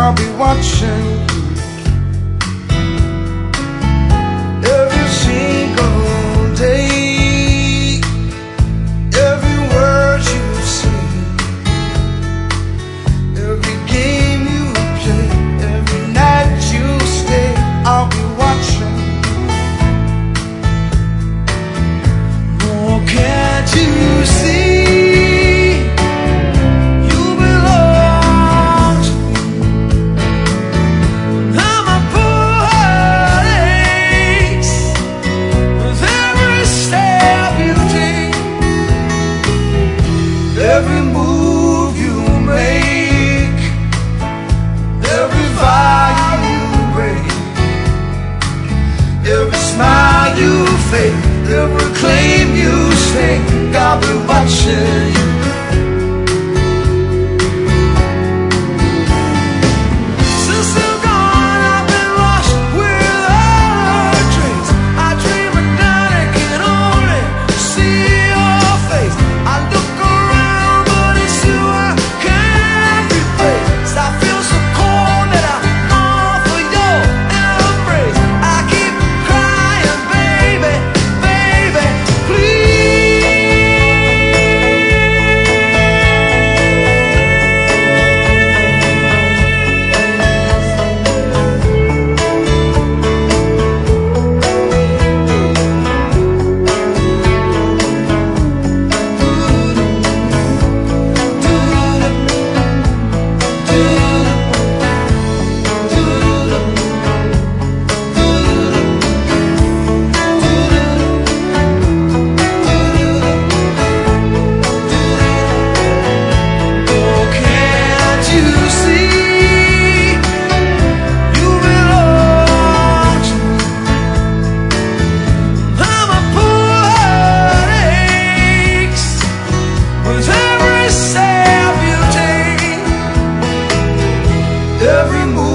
I'll be watching every single day, every word you say, every game you play, every night you stay. I'll be watching. Oh, can't you see? Every move you make, every vow you break, every smile you fake, every claim you stake, I'll be watching you. Since you're gone, I've been lost without a trace. I dream at night, I can only see your face. I look every move